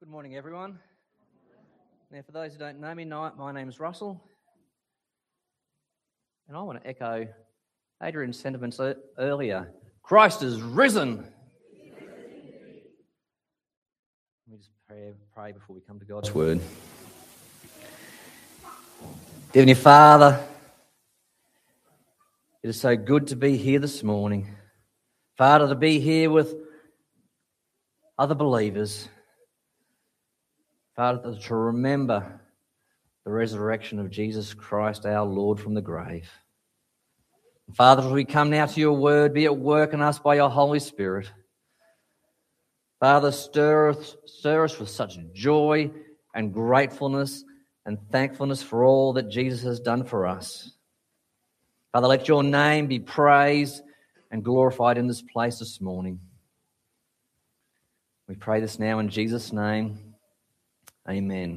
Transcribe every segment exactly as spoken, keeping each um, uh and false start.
Good morning, everyone. Now, for those who don't know me, my name is Russell, and I want to echo Adrian's sentiments earlier. Christ is risen. Let me just pray, pray before we come to God's word. Heavenly Father, it is so good to be here this morning. Father, to be here with other believers. Father, to remember the resurrection of Jesus Christ, our Lord, from the grave. Father, as we come now to your word, be at work in us by your Holy Spirit. Father, stir us, stir us with such joy and gratefulness and thankfulness for all that Jesus has done for us. Father, let your name be praised and glorified in this place this morning. We pray this now in Jesus' name. Amen.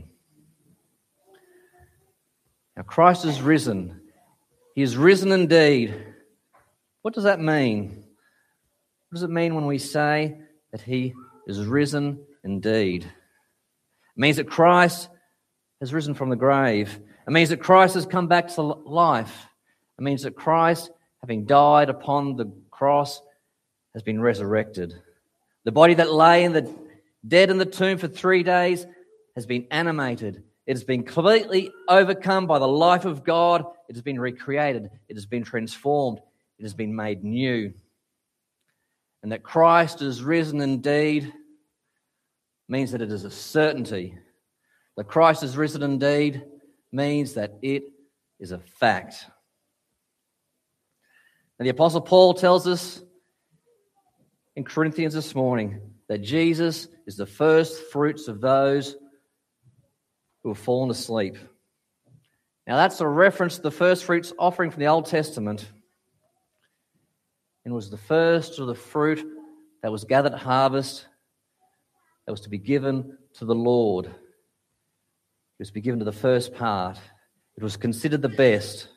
Now, Christ is risen. He is risen indeed. What does that mean? What does it mean when we say that he is risen indeed? It means that Christ has risen from the grave. It means that Christ has come back to life. It means that Christ, having died upon the cross, has been resurrected. The body that lay in the dead in the tomb for three days has been animated. It has been completely overcome by the life of God. It has been recreated. It has been transformed. It has been made new. And that Christ is risen indeed means that it is a certainty. That Christ is risen indeed means that it is a fact. And the Apostle Paul tells us in Corinthians this morning that Jesus is the first fruits of those who have fallen asleep. Now that's a reference to the first fruits offering from the Old Testament. And it was the first of the fruit that was gathered at harvest that was to be given to the Lord. It was to be given to the first part. It was considered the best.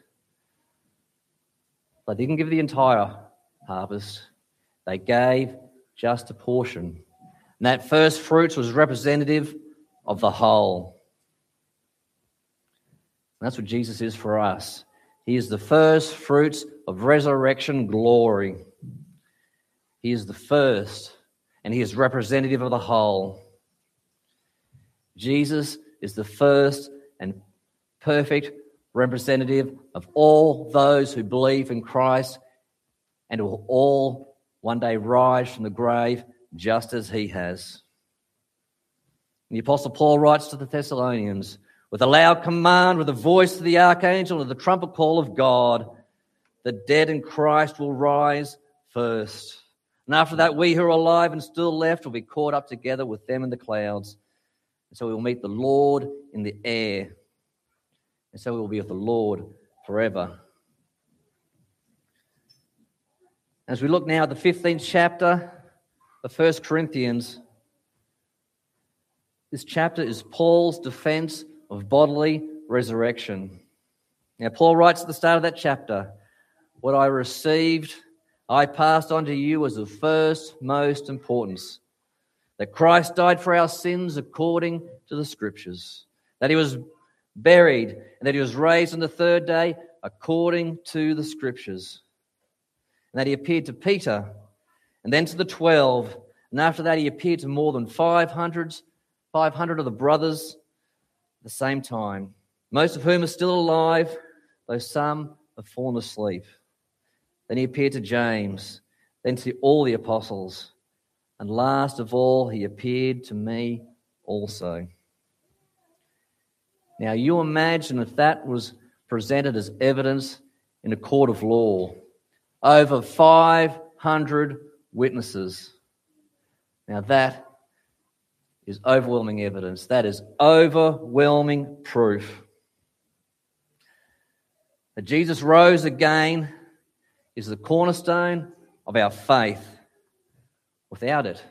They didn't give the entire harvest. They gave just a portion. And that first fruits was representative of the whole. And that's what Jesus is for us. He is the first fruits of resurrection glory. He is the first, and he is representative of the whole. Jesus is the first and perfect representative of all those who believe in Christ and will all one day rise from the grave just as he has. And the Apostle Paul writes to the Thessalonians, with a loud command, with the voice of the archangel and the trumpet call of God, the dead in Christ will rise first. And after that, we who are alive and still left will be caught up together with them in the clouds. And so we will meet the Lord in the air. And so we will be with the Lord forever. As we look now at the fifteenth chapter of First Corinthians, this chapter is Paul's defense of bodily resurrection. Now, Paul writes at the start of that chapter, what I received, I passed on to you as of first most importance, that Christ died for our sins according to the Scriptures, that he was buried, and that he was raised on the third day according to the Scriptures, and that he appeared to Peter, and then to the twelve, and after that he appeared to more than five hundred, five hundred of the brothers at the same time, most of whom are still alive, though some have fallen asleep. Then he appeared to James, then to all the apostles, and last of all he appeared to me also. Now you imagine if that was presented as evidence in a court of law, over five hundred witnesses. Now that is overwhelming evidence. That is overwhelming proof. That Jesus rose again is the cornerstone of our faith. Without it,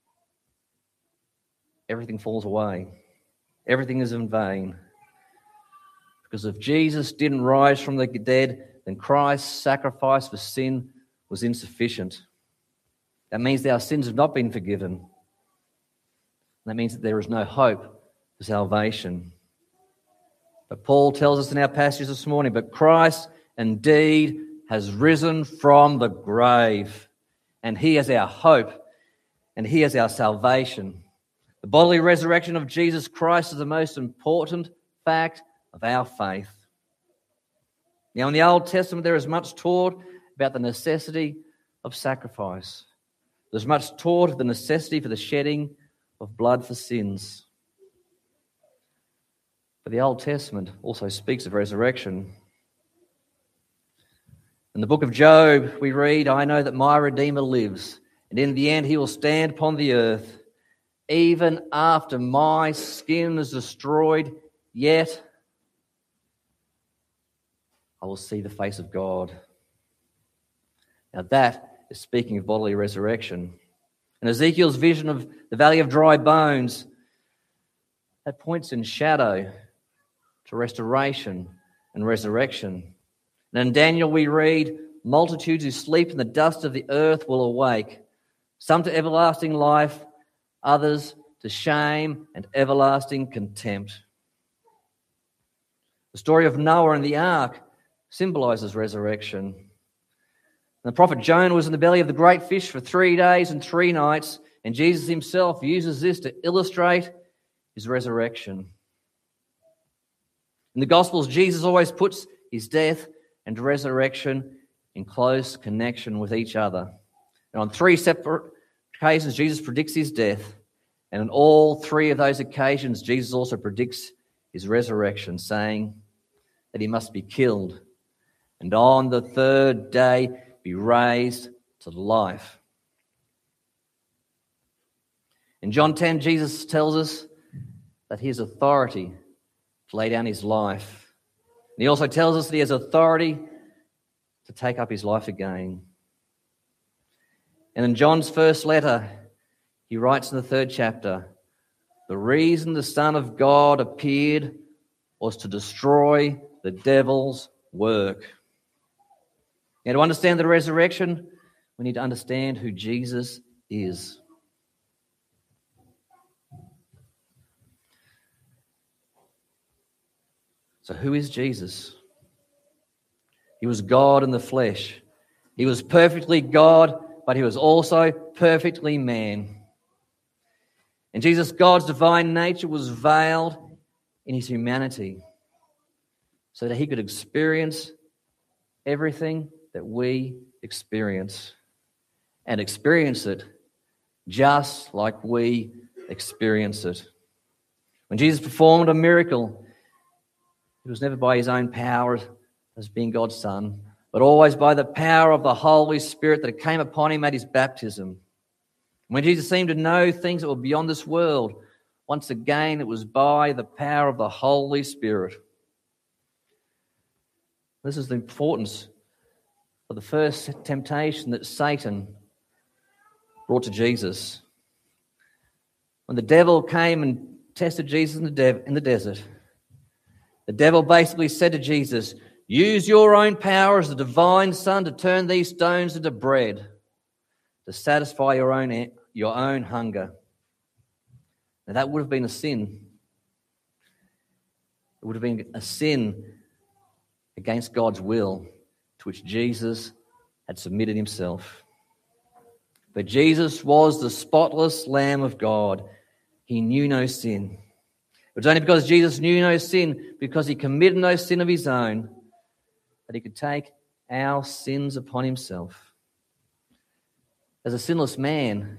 everything falls away. Everything is in vain. Because if Jesus didn't rise from the dead, then Christ's sacrifice for sin was insufficient. That means that our sins have not been forgiven. That means that there is no hope for salvation. But Paul tells us in our passage this morning, but Christ indeed has risen from the grave, and he is our hope, and he is our salvation. The bodily resurrection of Jesus Christ is the most important fact of our faith. Now, in the Old Testament, there is much taught about the necessity of sacrifice. There's much taught of the necessity for the shedding of blood for sins. But the Old Testament also speaks of resurrection. In the book of Job, we read, I know that my Redeemer lives, and in the end he will stand upon the earth. Even after my skin is destroyed, yet I will see the face of God. Now that is speaking of bodily resurrection. And Ezekiel's vision of the valley of dry bones, that points in shadow to restoration and resurrection. And in Daniel we read, multitudes who sleep in the dust of the earth will awake, some to everlasting life, others to shame and everlasting contempt. The story of Noah and the ark symbolizes resurrection. And the prophet Jonah was in the belly of the great fish for three days and three nights, and Jesus himself uses this to illustrate his resurrection. In the Gospels, Jesus always puts his death and resurrection in close connection with each other. And on three separate occasions, Jesus predicts his death. And on all three of those occasions, Jesus also predicts his resurrection, saying that he must be killed and on the third day be raised to life. In John ten, Jesus tells us that he has authority to lay down his life. And he also tells us that he has authority to take up his life again. And in John's first letter, he writes in the third chapter, the reason the Son of God appeared was to destroy the devil's work. Now, to understand the resurrection, we need to understand who Jesus is. So who is Jesus? He was God in the flesh. He was perfectly God, but he was also perfectly man. And Jesus, God's divine nature, was veiled in his humanity so that he could experience everything that we experience and experience it just like we experience it. When Jesus performed a miracle, it was never by his own power as being God's Son, but always by the power of the Holy Spirit that came upon him at his baptism. When Jesus seemed to know things that were beyond this world, once again it was by the power of the Holy Spirit. This is the importance of the first temptation that Satan brought to Jesus. When the devil came and tested Jesus in the, de- in the desert, the devil basically said to Jesus, use your own power as the divine Son to turn these stones into bread, to satisfy your own, your own hunger. Now that would have been a sin. It would have been a sin against God's will, to which Jesus had submitted himself. But Jesus was the spotless Lamb of God. He knew no sin. It was only because Jesus knew no sin, because he committed no sin of his own, that he could take our sins upon himself. As a sinless man,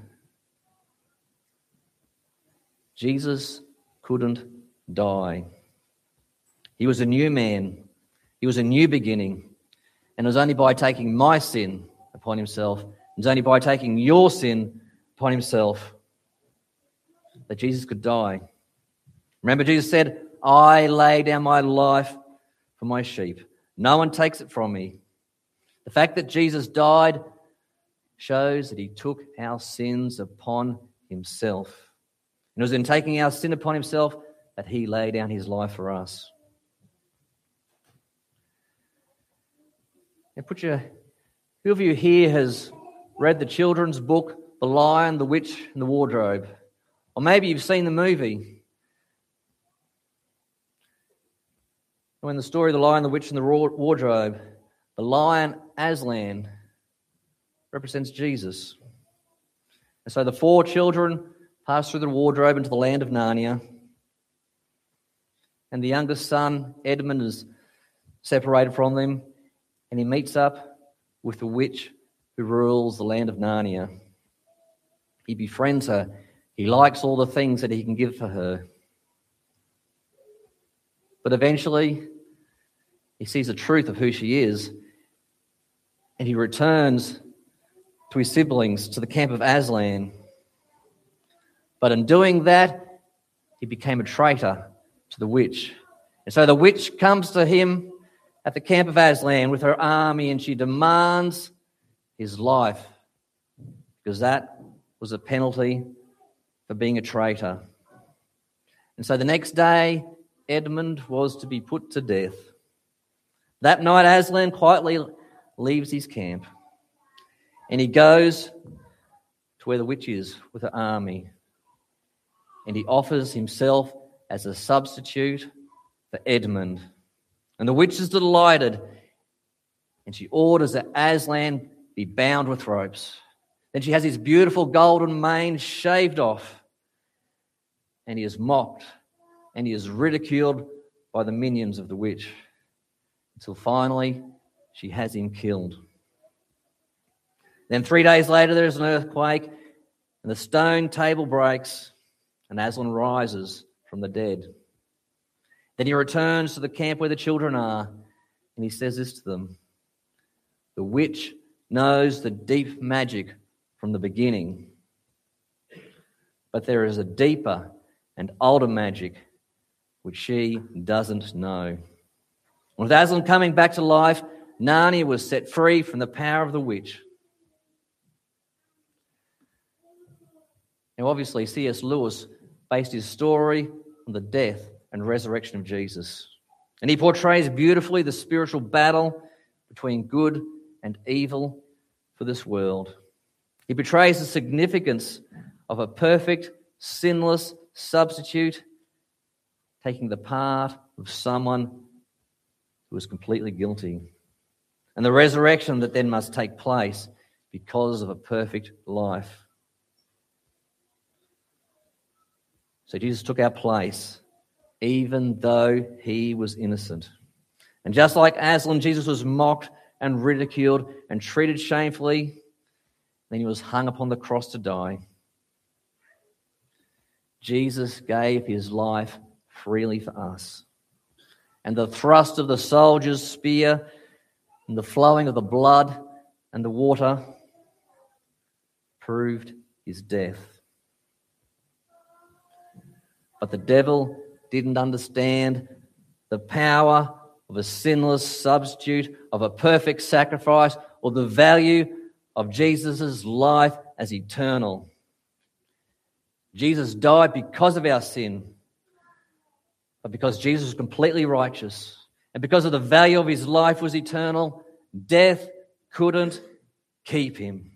Jesus couldn't die. He was a new man. He was a new beginning. And it was only by taking my sin upon himself, it was only by taking your sin upon himself, that Jesus could die. Remember, Jesus said, I lay down my life for my sheep. No one takes it from me. The fact that Jesus died shows that he took our sins upon himself. And it was in taking our sin upon himself that he laid down his life for us. Now put your, who of you here has read the children's book, The Lion, the Witch, and the Wardrobe? Or maybe you've seen the movie. When the story of the Lion, the Witch, and the Wardrobe, the lion Aslan represents Jesus. And so the four children pass through the wardrobe into the land of Narnia. And the youngest son, Edmund, is separated from them, and he meets up with the witch who rules the land of Narnia. He befriends her. He likes all the things that he can give for her. But eventually, he sees the truth of who she is, and he returns to his siblings, to the camp of Aslan. But in doing that, he became a traitor to the witch. And so the witch comes to him at the camp of Aslan with her army, and she demands his life, because that was a penalty for being a traitor. And so the next day, Edmund was to be put to death. That night, Aslan quietly leaves his camp, and he goes to where the witch is with her army, and he offers himself as a substitute for Edmund. And the witch is delighted, and she orders that Aslan be bound with ropes. Then she has his beautiful golden mane shaved off, and he is mocked, and he is ridiculed by the minions of the witch, until finally she has him killed. Then three days later there is an earthquake, and the stone table breaks, and Aslan rises from the dead. Then he returns to the camp where the children are, and he says this to them: the witch knows the deep magic from the beginning, but there is a deeper and older magic which she doesn't know. With Aslan coming back to life, Narnia was set free from the power of the witch. Now, obviously, C S Lewis based his story on the death and resurrection of Jesus. And he portrays beautifully the spiritual battle between good and evil for this world. He portrays the significance of a perfect, sinless substitute taking the part of someone who is completely guilty, and the resurrection that then must take place because of a perfect life. So Jesus took our place, even though he was innocent. And just like Aslan, Jesus was mocked and ridiculed and treated shamefully. Then he was hung upon the cross to die. Jesus gave his life freely for us. And the thrust of the soldier's spear and the flowing of the blood and the water proved his death. But the devil didn't understand the power of a sinless substitute, of a perfect sacrifice, or the value of Jesus' life as eternal. Jesus died because of our sin, but because Jesus was completely righteous, and because of the value of his life was eternal, death couldn't keep him.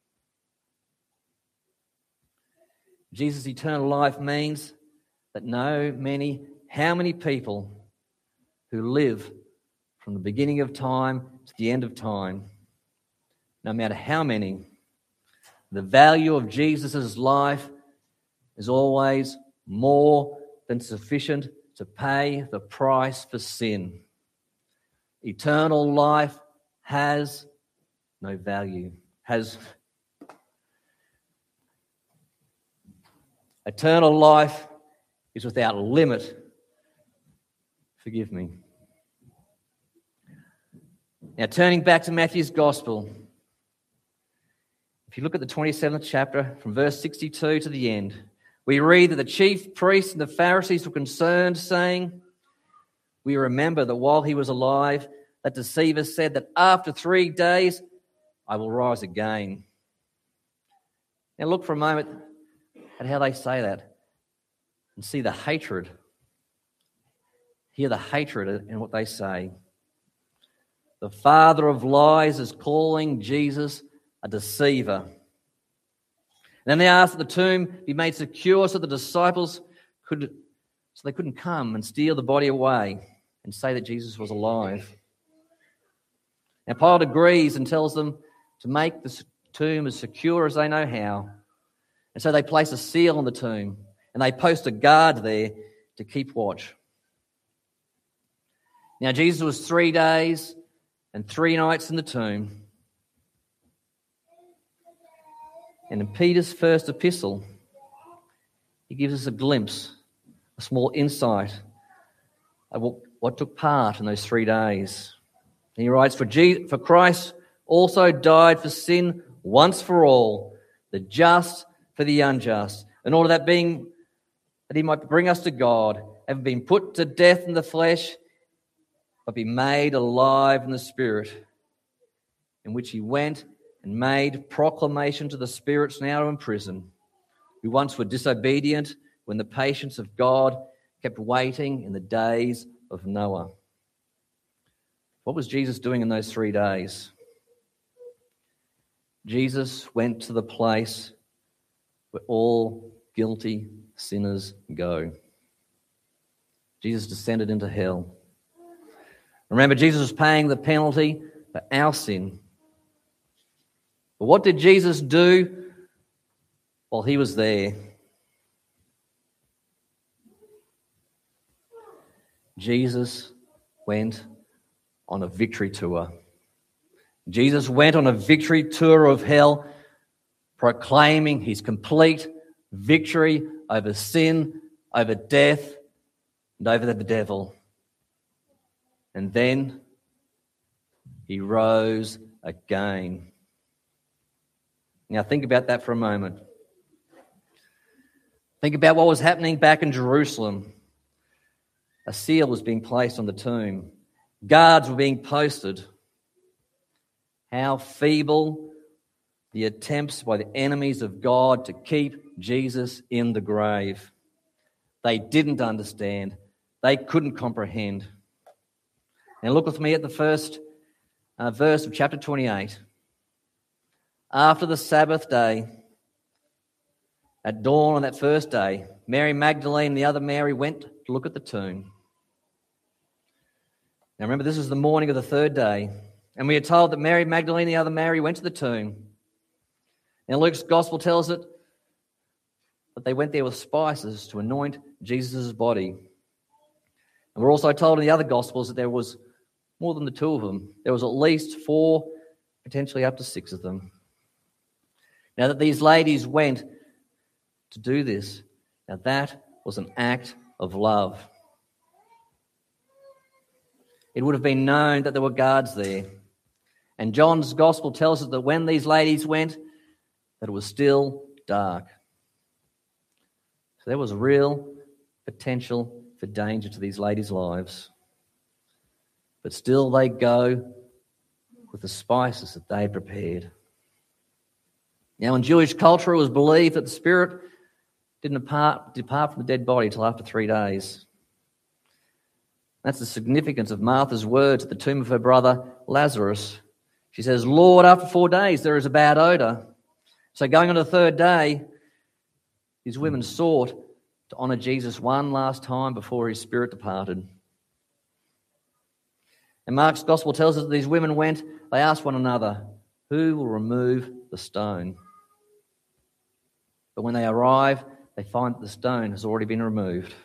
Jesus' eternal life means that no many, how many people who live from the beginning of time to the end of time, no matter how many, the value of Jesus' life is always more than sufficient to pay the price for sin. Eternal life has no value. Has eternal life is without limit. Forgive me. Now, turning back to Matthew's Gospel, if you look at the twenty-seventh chapter, from verse sixty-two to the end, we read that the chief priests and the Pharisees were concerned, saying, "We remember that while he was alive, that deceiver said that after three days I will rise again." Now look for a moment at how they say that and see the hatred. Hear the hatred in what they say. The father of lies is calling Jesus a deceiver. then they asked that the tomb be made secure so the disciples could, so they couldn't come and steal the body away and say that Jesus was alive. Now Pilate agrees and tells them to make the tomb as secure as they know how. And so they place a seal on the tomb and they post a guard there to keep watch. Now Jesus was three days and three nights in the tomb. And in Peter's first epistle, he gives us a glimpse, a small insight of what, what took part in those three days. And he writes, for, Jesus, for Christ also died for sin once for all, the just for the unjust, in order that being that he might bring us to God, having been put to death in the flesh, but be made alive in the Spirit, in which he went and made proclamation to the spirits now in prison, who once were disobedient when the patience of God kept waiting in the days of Noah. What was Jesus doing in those three days? Jesus went to the place where all guilty sinners go. Jesus descended into hell. Remember, Jesus was paying the penalty for our sin. But what did Jesus do while he was there? Jesus went on a victory tour. Jesus went on a victory tour of hell, proclaiming his complete victory over sin, over death, and over the devil. And then he rose again. Now think about that for a moment. Think about what was happening back in Jerusalem. A seal was being placed on the tomb. Guards were being posted. How feeble the attempts by the enemies of God to keep Jesus in the grave. They didn't understand. They couldn't comprehend. Now look with me at the first uh, verse of chapter twenty-eight. After the Sabbath day, at dawn on that first day, Mary Magdalene and the other Mary went to look at the tomb. Now remember, this is the morning of the third day, and we are told that Mary Magdalene and the other Mary went to the tomb. Now Luke's gospel tells it that they went there with spices to anoint Jesus' body. And we're also told in the other gospels that there was more than the two of them. There was at least four, potentially up to six of them. Now that these ladies went to do this, now that was an act of love. It would have been known that there were guards there. And John's gospel tells us that when these ladies went, that it was still dark. So there was real potential for danger to these ladies' lives. But still they go with the spices that they had prepared. Now in Jewish culture it was believed that the spirit didn't depart, depart from the dead body until after three days. That's the significance of Martha's words at the tomb of her brother Lazarus. She says, Lord, after four days there is a bad odour. So going on the third day, these women sought to honour Jesus one last time before his spirit departed. And Mark's gospel tells us that these women went, they asked one another, who will remove the stone? But when they arrive, they find that the stone has already been removed.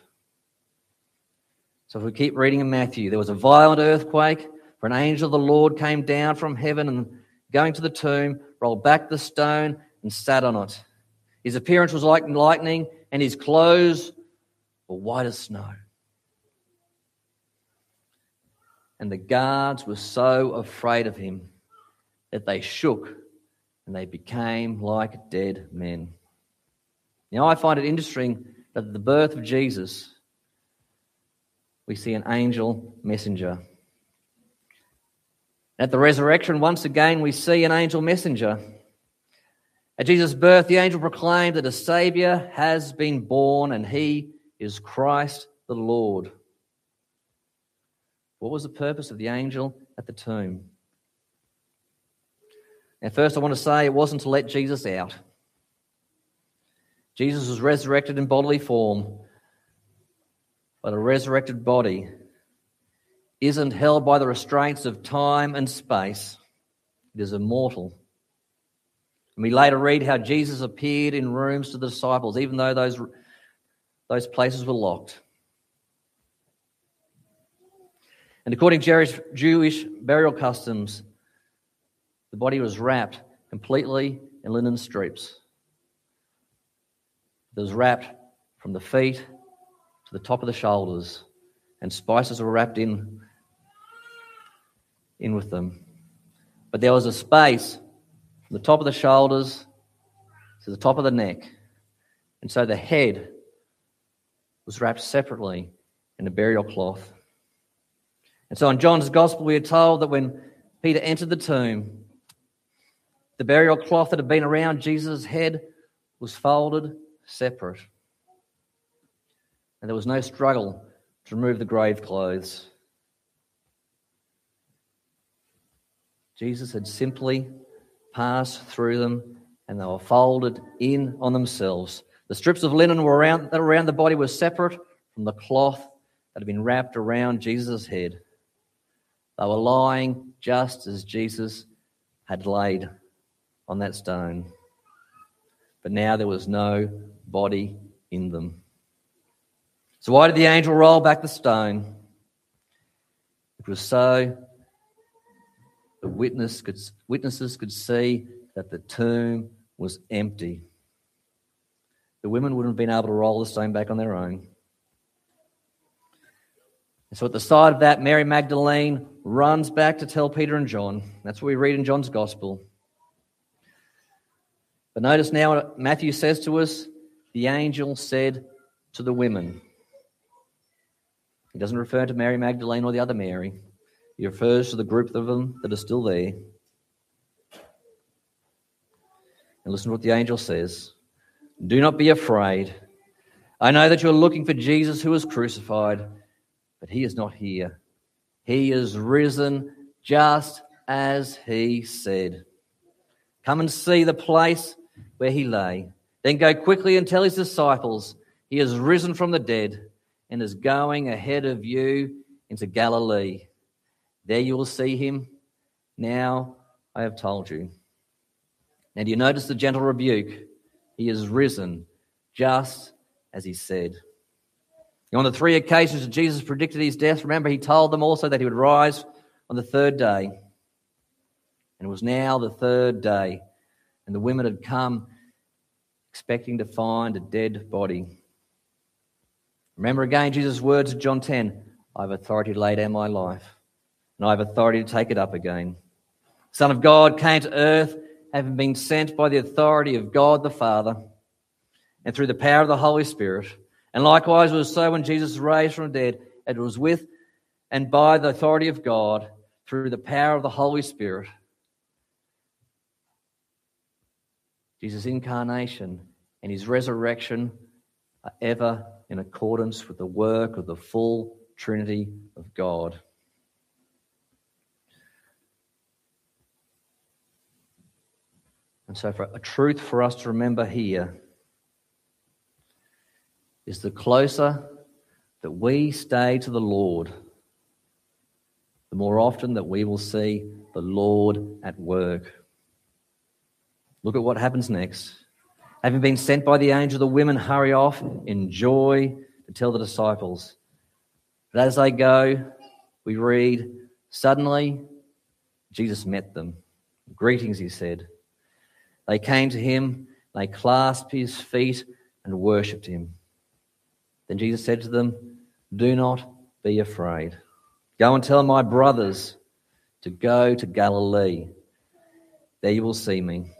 So if we keep reading in Matthew, there was a violent earthquake, for an angel of the Lord came down from heaven and going to the tomb, rolled back the stone and sat on it. His appearance was like lightning and his clothes were white as snow. And the guards were so afraid of him that they shook and they became like dead men. Now I find it interesting that at the birth of Jesus, we see an angel messenger. At the resurrection, once again, we see an angel messenger. At Jesus' birth, the angel proclaimed that a Saviour has been born and he is Christ the Lord. What was the purpose of the angel at the tomb? Now, first I want to say it wasn't to let Jesus out. Jesus was resurrected in bodily form, but a resurrected body isn't held by the restraints of time and space. It is immortal. And we later read how Jesus appeared in rooms to the disciples, even though those, those places were locked. And according to Jewish burial customs, the body was wrapped completely in linen strips. It was wrapped from the feet to the top of the shoulders, and spices were wrapped in, in with them. But there was a space from the top of the shoulders to the top of the neck, and so the head was wrapped separately in a burial cloth. And so in John's Gospel, we are told that when Peter entered the tomb, the burial cloth that had been around Jesus' head was folded separate. And there was no struggle to remove the grave clothes. Jesus had simply passed through them, and they were folded in on themselves. The strips of linen were around, that were around the body were separate from the cloth that had been wrapped around Jesus' head. They were lying just as Jesus had laid on that stone. But now there was no body in them. So why did the angel roll back the stone? It was so the witness could, witnesses could see that the tomb was empty. The women wouldn't have been able to roll the stone back on their own. And so at the sight of that, Mary Magdalene runs back to tell Peter and John. That's what we read in John's Gospel. But notice now what Matthew says to us. The angel said to the women. He doesn't refer to Mary Magdalene or the other Mary. He refers to the group of them that are still there. And listen to what the angel says. Do not be afraid. I know that you are looking for Jesus who was crucified, but he is not here. He is risen just as he said. Come and see the place where he lay. Then go quickly and tell his disciples he is risen from the dead and is going ahead of you into Galilee. There you will see him. Now I have told you. And you notice the gentle rebuke. He is risen just as he said. On the three occasions that Jesus predicted his death, remember, he told them also that he would rise on the third day. And it was now the third day, and the women had come expecting to find a dead body. Remember again Jesus' words in John ten, I have authority to lay down my life, and I have authority to take it up again. The Son of God came to earth, having been sent by the authority of God the Father, and through the power of the Holy Spirit. And likewise it was so when Jesus raised from the dead, it was with and by the authority of God, through the power of the Holy Spirit. Jesus' incarnation and his resurrection are ever in accordance with the work of the full Trinity of God. And so for a truth for us to remember here is the closer that we stay to the Lord, the more often that we will see the Lord at work. Look at what happens next. Having been sent by the angel, the women hurry off in joy to tell the disciples. But as they go, we read, suddenly Jesus met them. Greetings, he said. They came to him, they clasped his feet and worshipped him. Then Jesus said to them, do not be afraid. Go and tell my brothers to go to Galilee. There you will see me.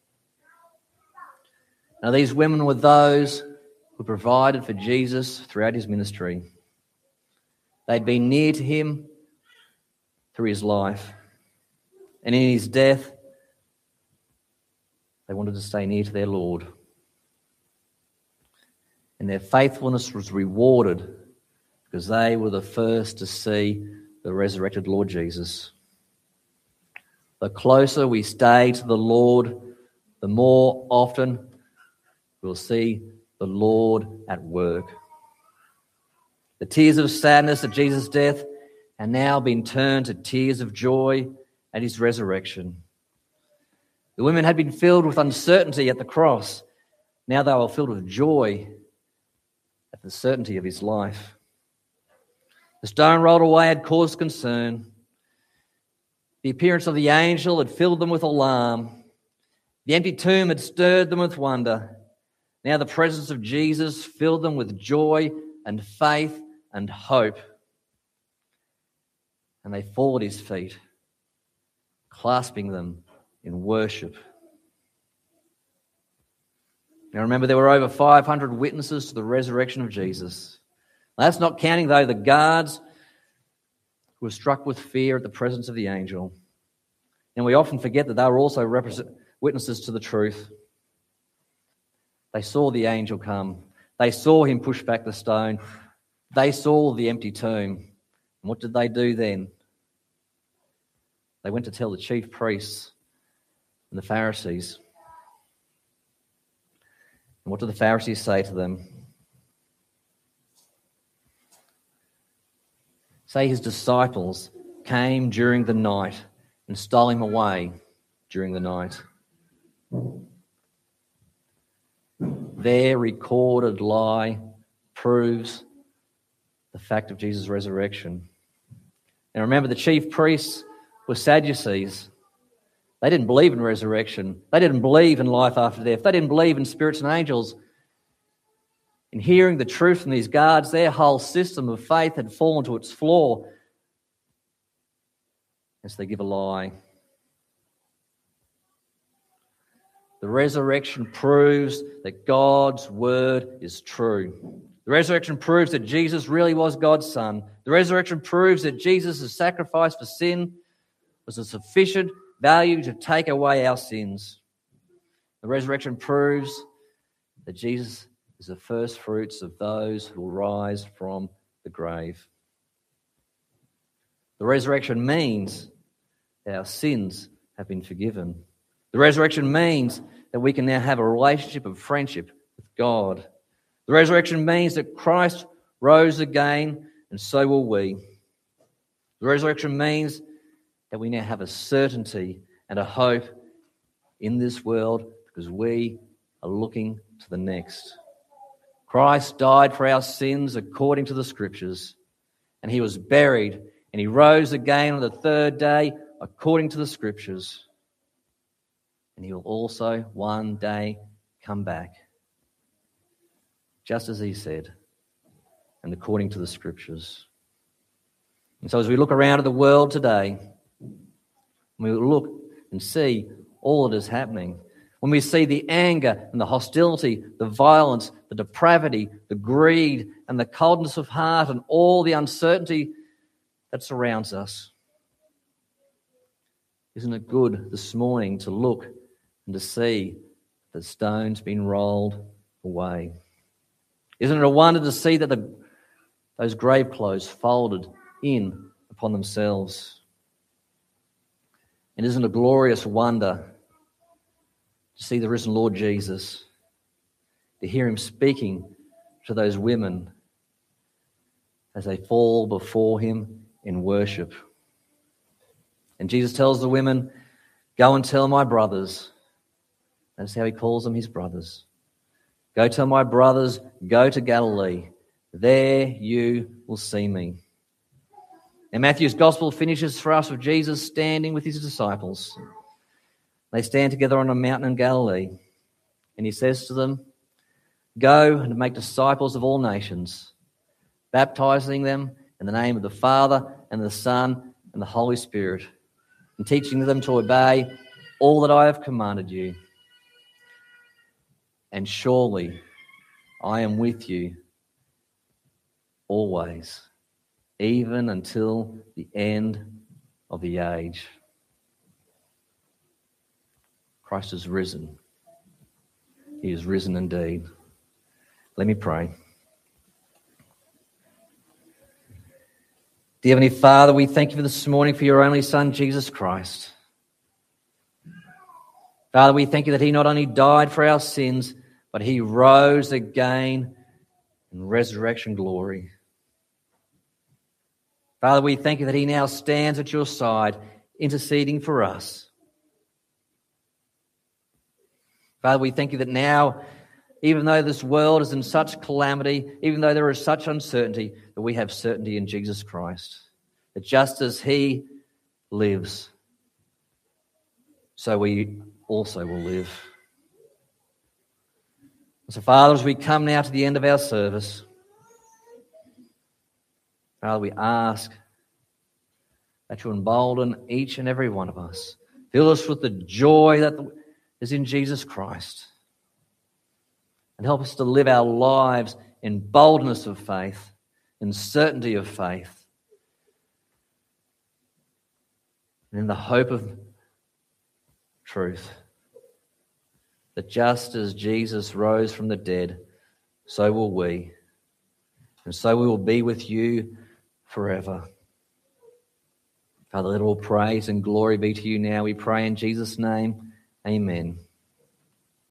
Now these women were those who provided for Jesus throughout his ministry. They'd been near to him through his life. And in his death, they wanted to stay near to their Lord. And their faithfulness was rewarded because they were the first to see the resurrected Lord Jesus. The closer we stay to the Lord, the more often we'll see the Lord at work. The tears of sadness at Jesus' death are now being turned to tears of joy at his resurrection. The women had been filled with uncertainty at the cross. Now they were filled with joy at the certainty of his life. The stone rolled away had caused concern. The appearance of the angel had filled them with alarm. The empty tomb had stirred them with wonder. Now the presence of Jesus filled them with joy and faith and hope. And they fall at his feet, clasping them in worship. Now remember, there were over five hundred witnesses to the resurrection of Jesus. Now, that's not counting, though, the guards who were struck with fear at the presence of the angel. And we often forget that they were also represent- witnesses to the truth. They saw the angel come. They saw him push back the stone. They saw the empty tomb. And what did they do then? They went to tell the chief priests and the Pharisees. And what did the Pharisees say to them? Say his disciples came during the night and stole him away during the night. Their recorded lie proves the fact of Jesus' resurrection. And remember, the chief priests were Sadducees. They didn't believe in resurrection. They didn't believe in life after death. They didn't believe in spirits and angels. In hearing the truth from these guards, their whole system of faith had fallen to its floor as they give a lie. The resurrection proves that God's word is true. The resurrection proves that Jesus really was God's Son. The resurrection proves that Jesus' sacrifice for sin was a sufficient value to take away our sins. The resurrection proves that Jesus is the first fruits of those who will rise from the grave. The resurrection means that our sins have been forgiven. The resurrection means that we can now have a relationship of friendship with God. The resurrection means that Christ rose again, and so will we. The resurrection means that we now have a certainty and a hope in this world because we are looking to the next. Christ died for our sins according to the Scriptures, and he was buried, and he rose again on the third day according to the Scriptures. And he will also one day come back, just as he said, and according to the Scriptures. And so as we look around at the world today, we look and see all that is happening, when we see the anger and the hostility, the violence, the depravity, the greed and the coldness of heart and all the uncertainty that surrounds us, isn't it good this morning to look and to see the stones being rolled away? Isn't it a wonder to see that the, those grave clothes folded in upon themselves? And isn't it a glorious wonder to see the risen Lord Jesus, to hear him speaking to those women as they fall before him in worship? And Jesus tells the women, "Go and tell my brothers." That's how he calls them, his brothers. "Go tell my brothers, go to Galilee. There you will see me." And Matthew's gospel finishes for us with Jesus standing with his disciples. They stand together on a mountain in Galilee. And he says to them, "Go and make disciples of all nations, baptizing them in the name of the Father and the Son and the Holy Spirit, and teaching them to obey all that I have commanded you. And surely I am with you always, even until the end of the age." Christ is risen. He is risen indeed. Let me pray. Dear Heavenly Father, we thank you for this morning for your only Son, Jesus Christ. Father, we thank you that he not only died for our sins, but he rose again in resurrection glory. Father, we thank you that he now stands at your side, interceding for us. Father, we thank you that now, even though this world is in such calamity, even though there is such uncertainty, that we have certainty in Jesus Christ. That just as he lives, so we also will live. So, Father, as we come now to the end of our service, Father, we ask that you embolden each and every one of us. Fill us with the joy that is in Jesus Christ. And help us to live our lives in boldness of faith, in certainty of faith, and in the hope of truth. That just as Jesus rose from the dead, so will we. And so we will be with you forever. Father, let all praise and glory be to you now. We pray in Jesus' name. Amen.